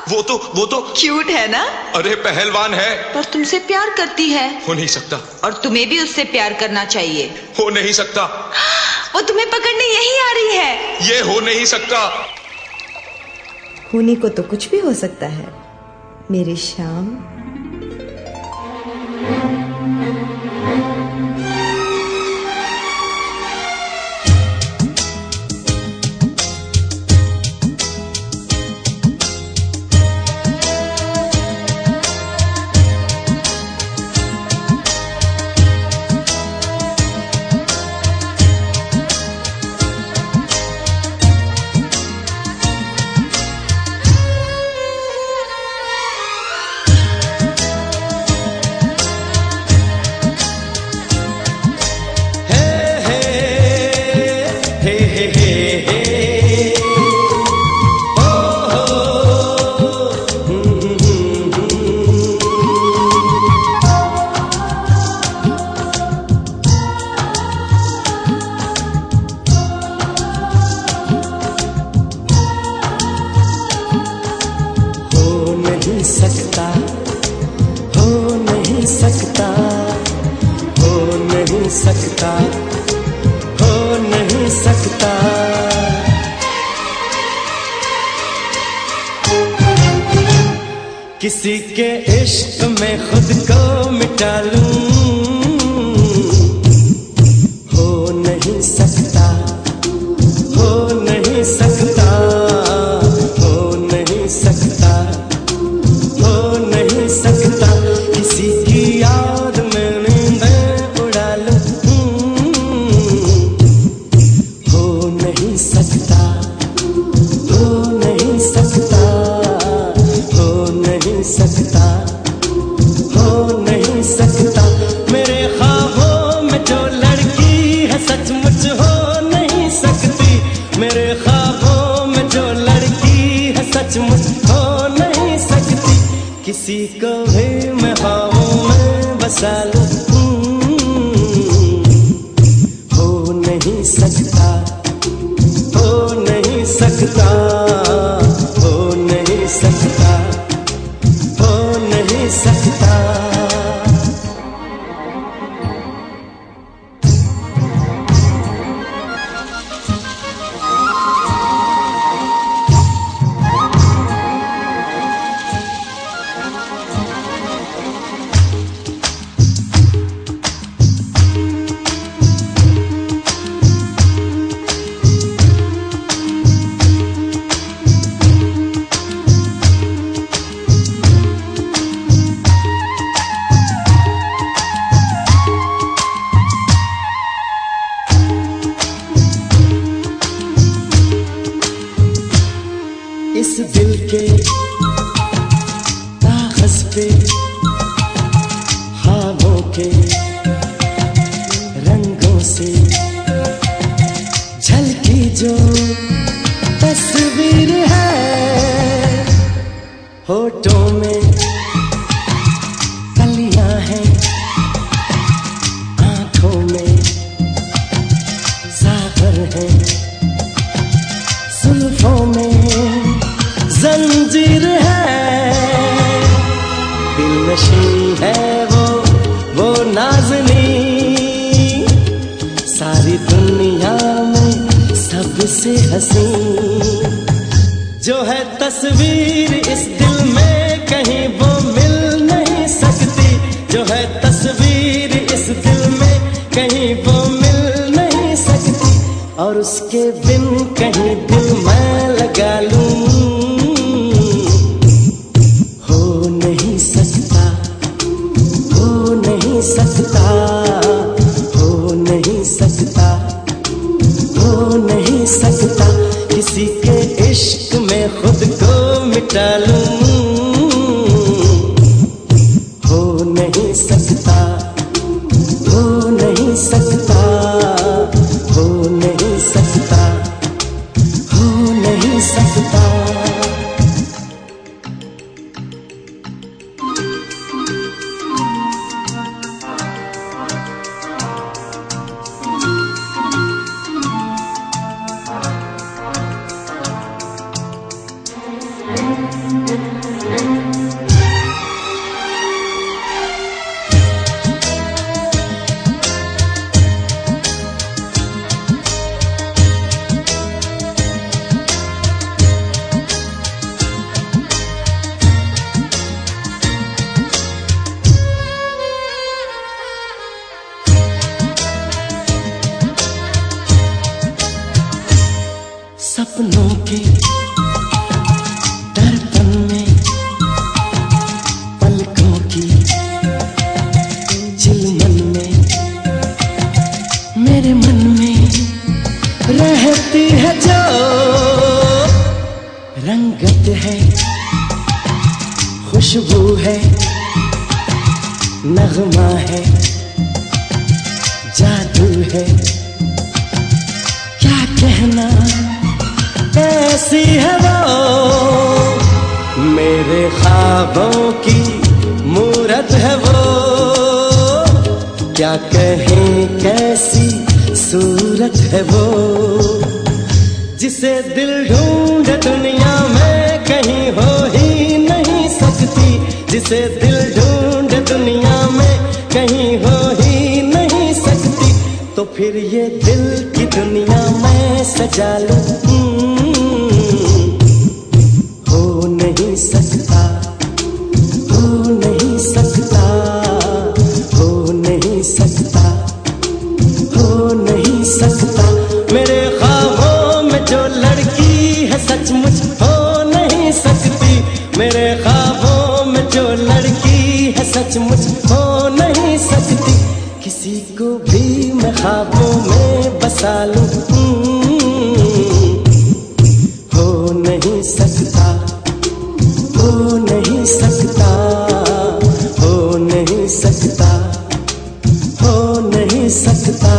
वो तो क्यूट है ना? अरे पहलवान है। पर तुमसे प्यार करती है। हो नहीं सकता। और तुम्हें भी उससे प्यार करना चाहिए। हो नहीं सकता। वो तुम्हें पकड़ने यही आ रही है। ये हो नहीं सकता। होने को तो कुछ भी हो सकता है मेरे श्याम। किसी के इश्क में खुद को मिटा लूं, हो नहीं सकता, हो नहीं सकता, हो नहीं सकता, हो नहीं सकता। किसी की याद में नींदें उड़ा लूं, हो नहीं सकता, हो नहीं सकता, सकता, हो नहीं सकता। मेरे ख्वाबों में जो लड़की है सचमुच हो नहीं सकती। मेरे ख्वाबों में जो लड़की है सचमुच हो नहीं सकती। किसी को भी मैं ख्वाबों में बसा लूं, हो नहीं सकता, हो नहीं सकता, हो नहीं सकता, हो नहीं सकता। इस दिल के कागज पे ख्वाबों के रंगों से झलकी जो तस्वीर है, होठों में कलियां हैं, आंखों में सागर है, जुल्फों में जंजीर है, दिल नशी है वो नाज़नी। सारी दुनिया में सबसे हसी जो है तस्वीर इस दिल में कहीं वो मिल नहीं सकती। जो है तस्वीर इस दिल में कहीं वो मिल नहीं सकती। और उसके बिन कहीं दिल मैं लगा लूं, हो नहीं सकता, हो नहीं सकता, हो नहीं सकता, हो नहीं सकता। किसी के इश्क में खुद को मिटा लूं, हो नहीं सकता, हो नहीं सकता, हो नहीं सकता, हो नहीं सकता। रहती है जो रंगत है, खुशबू है, नगमा है, जादू है, क्या कहना कैसी है वो, मेरे ख्वाबों की मूरत है वो, क्या कहें कैसी सूरत है वो, जिसे दिल ढूंढे दुनिया में कहीं हो ही नहीं सकती, जिसे दिल ढूंढे दुनिया में कहीं हो ही नहीं सकती, तो फिर ये दिल की दुनिया मैं सजा लूं, हो नहीं सकता, हो नहीं सकता, हो नहीं सकता, हो नहीं सकता, मेरे ख्वाबों में जो लड़की है सचमुच हो नहीं सकती, मेरे ख्वाबों में जो लड़की है सचमुच हो नहीं सकती, किसी को भी मैं ख्वाबों में बसा लूं, हो नहीं सकता, हो नहीं सकता, हो नहीं सकता, हो नहीं सकता।